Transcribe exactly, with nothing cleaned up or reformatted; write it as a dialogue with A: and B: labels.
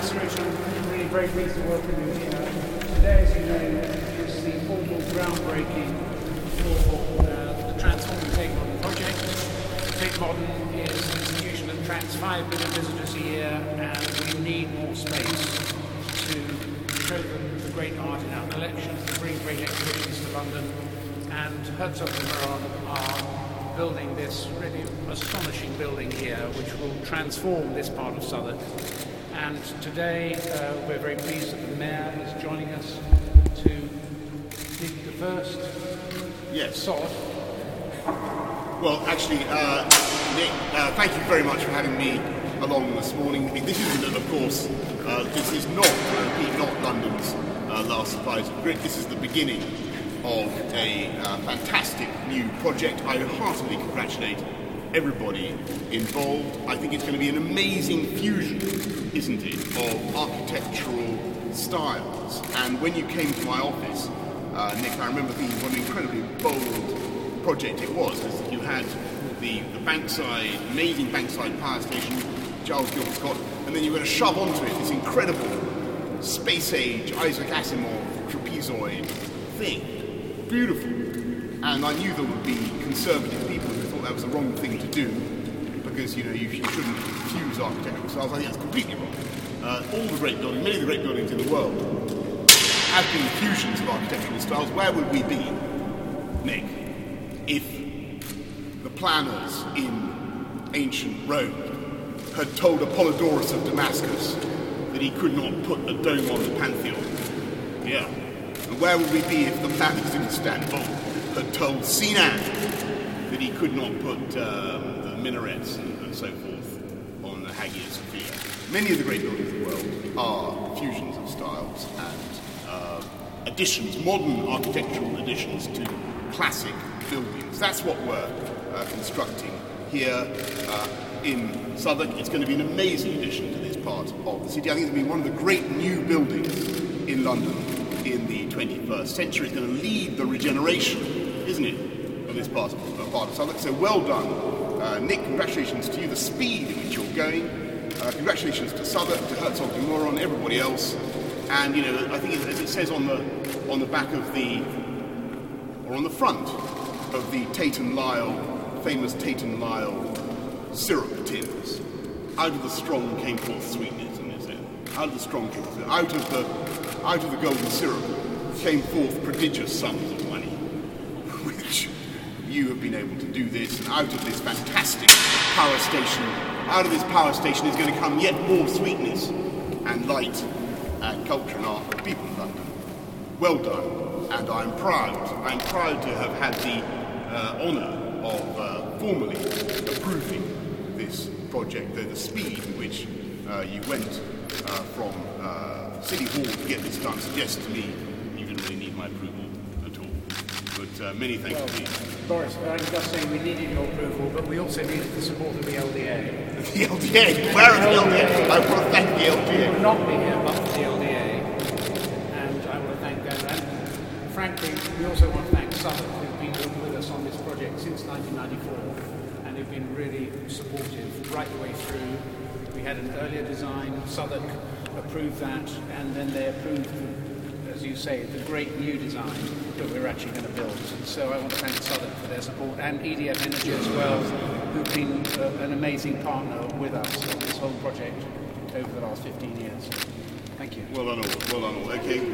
A: Councillor, I'm really very pleased to welcome you here. Today, as you know, is the formal groundbreaking for uh, the Transforming Tate Modern project. Tate Modern is an institution that attracts five million visitors a year, and we need more space to show them the great art in our collections, to bring great exhibitions to London, and Herzog de Meuron are building this really astonishing building here, which will transform this part of Southwark. And today uh, we're very pleased that the Mayor is joining us to dig the first
B: yes.
A: sod.
B: Well, actually, uh, Nick, uh, thank you very much for having me along this morning. This isn't, of course, uh, this is not, I repeat, not London's uh, last surprise grid. This is the beginning of a uh, fantastic new project. I heartily congratulate everybody involved. I think it's going to be an amazing fusion, isn't it, of architectural styles. And when you came to my office, uh, Nick, I remember thinking what an incredibly bold project it was, because you had the, the Bankside, amazing Bankside power station, Charles Gilbert Scott, and then you were going to shove onto it this incredible space-age Isaac Asimov trapezoid thing. Beautiful. And I knew there would be conservative people who thought that was the wrong thing to do, because, you know, you, you shouldn't fuse architectural styles. I think that's completely wrong. Uh, all the great buildings, many of the great buildings in the world have been fusions of architectural styles. Where would we be, Nick, if the planners in ancient Rome had told Apollodorus of Damascus that he could not put a dome on the Pantheon? Yeah. And where would we be if the planners in Istanbul had told Sinan that he could not put um, the minarets and, and so forth on the Hagia Sophia? Many of the great buildings in the world are fusions of styles and uh, additions, modern architectural additions to classic buildings. That's what we're uh, constructing here uh, in Southwark. It's going to be an amazing addition to this part of the city. I think it's going to be one of the great new buildings in London in the twenty-first century. It's going to lead the regeneration, isn't it, of this part of, uh, part of Southwark. So well done, uh, Nick. Congratulations to you, the speed in which you're going. Uh, congratulations to Southwark, to Herzog de Meuron, everybody else. And, you know, I think as it says on the on the back of the, or on the front of the Tate and Lyle, famous Tate and Lyle syrup tins, out of the strong came forth sweetness, and it said, out of the strong came forth, out of the Out of the golden syrup came forth prodigious sums of money, which you have been able to do this, and out of this fantastic power station, out of this power station is going to come yet more sweetness and light and culture and art for people in London. Well done, and I'm proud. I'm proud to have had the uh, honour of uh, formally approving this project, the, the speed in which uh, you went uh, from uh, City Hall to get this done suggests to me you didn't really need my approval at all. But uh, many thanks
A: well,
B: to you.
A: Boris, I can just say we needed your approval, but we also needed the support of the L D A.
B: The L D A? Where is the L D A? I want to thank the L D A.
A: We would not be here but for the L D A, and I want to thank them. And frankly, we also want to thank Southwark, who've been with us on this project since nineteen ninety-four, and who've been really supportive right the way through. We had an earlier design, Southwark approved that, and then they approved, as you say, the great new design that we're actually going to build. And so I want to thank Southwark for their support, and E D F Energy as well, who've been uh, an amazing partner with us on this whole project over the last fifteen years. Thank you.
B: Well done all, well done all. Okay.